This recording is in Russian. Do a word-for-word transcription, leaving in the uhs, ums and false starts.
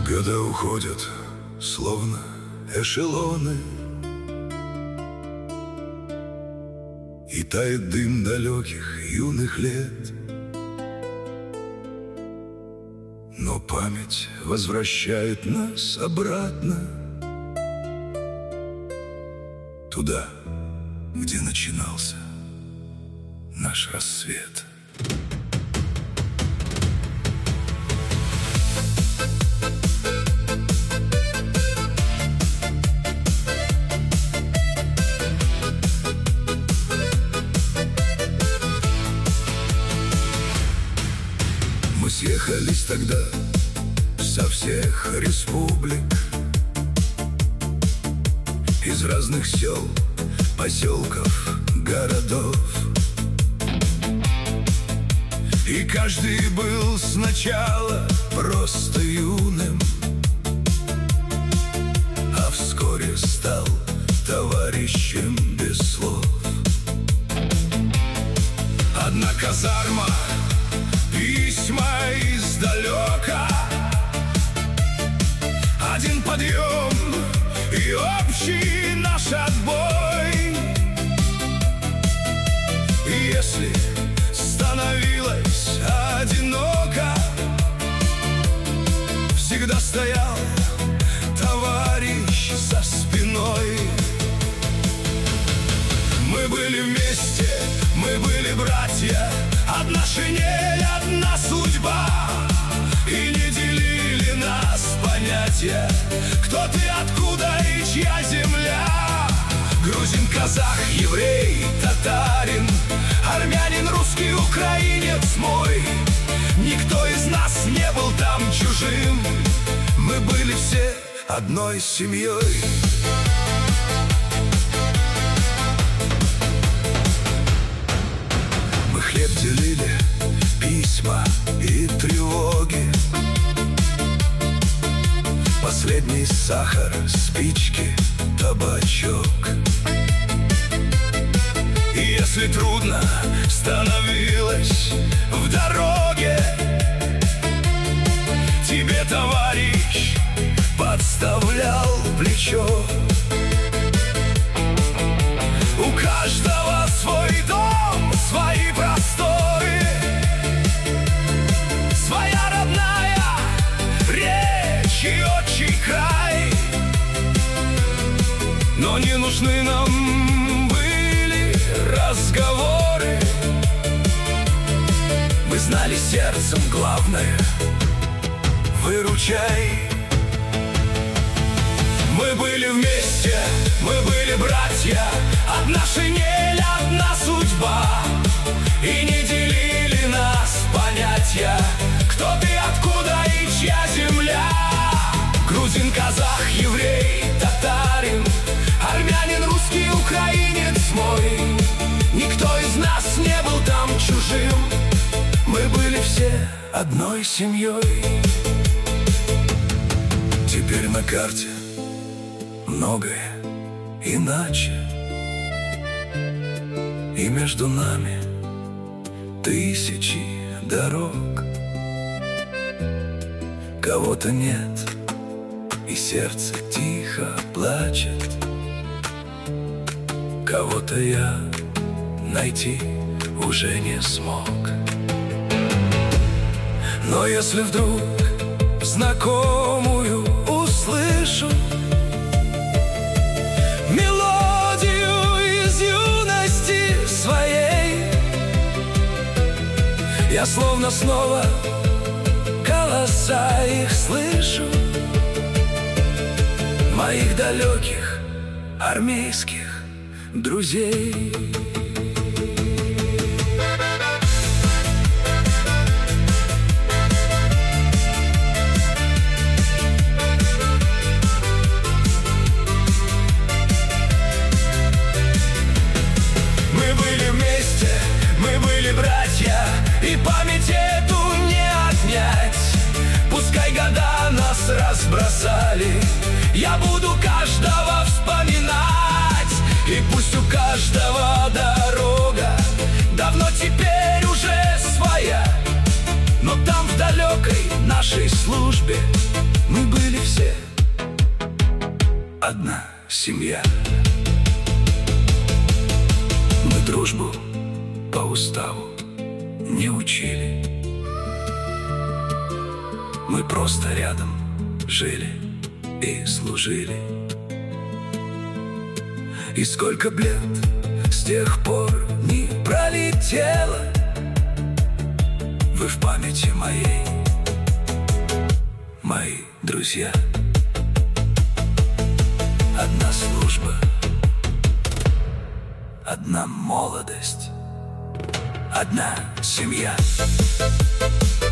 Года уходят, словно эшелоны, и тает дым далеких юных лет. Но память возвращает нас обратно туда, где начинался наш рассвет. Мы съехались тогда со всех республик, из разных сел, поселков, городов. И каждый был сначала просто юным, а вскоре стал товарищем без слов. Одна казарма, письма издалека, один подъем и общий наш отбой. И если становилось одиноко, всегда стоял товарищ за спиной. Мы были вместе, мы были братья, одна шинель, одна судьба. И не делили нас понятия, кто ты, откуда и чья земля. Грузин, казах, еврей, татарин, армянин, русский, украинец мой. Никто из нас не был там чужим, мы были все одной семьей. Мы хлеб делили, письма и тревоги, последний сахар, спички, табачок. И если трудно становилось в дороге, тебе товарищ подставлял плечо. У каждого свой дом, свои просторы, своя родная речь и отчий край. Но не нужны нам были разговоры, мы знали сердцем главное — выручай. Мы были вместе, мы были братья, одна шинель, одна судьба. И не делили нас понятия, кто ты, откуда и чья земля. Грузин, казах, еврей, татарин, армянин, русский, украинец мой. Никто из нас не был там чужим, мы были все одной семьей. Теперь на карте многое иначе, и между нами тысячи дорог. Кого-то нет, и сердце тихо плачет. Кого-то я найти уже не смог. Но если вдруг знакомую услышу мелодию из юности своей, я словно снова голоса их слышу, моих далеких армейских друзей. Мы были вместе, мы были братья, и память эту не отнять. Пускай года нас разбросали, я буду каждого вспоминать. И пусть у каждого дорога давно теперь уже своя, но там в далекой нашей службе мы были одна семья. Мы дружбу по уставу не учили. Мы просто рядом жили и служили. И сколько б лет с тех пор не пролетело, вы в памяти моей, мои друзья. Одна служба, одна молодость, одна семья.